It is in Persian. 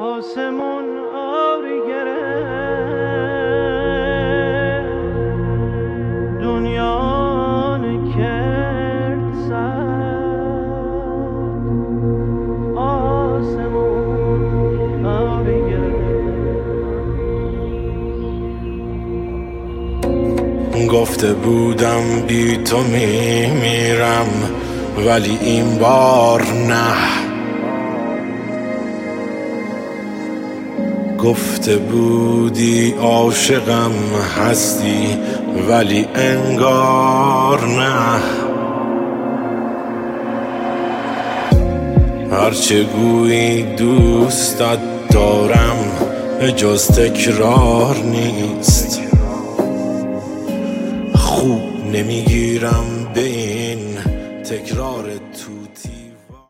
آسمون آبی گرفت، دنیا کرد سر. آسمون آبی گرفت. گفته بودم بی تو میمیرم، ولی این بار نه. گفته بودی عاشقم هستی، ولی انگار نه. هرچه گویی دوستت دارم جز تکرار نیست. خوب نمیگیرم به این تکرار تو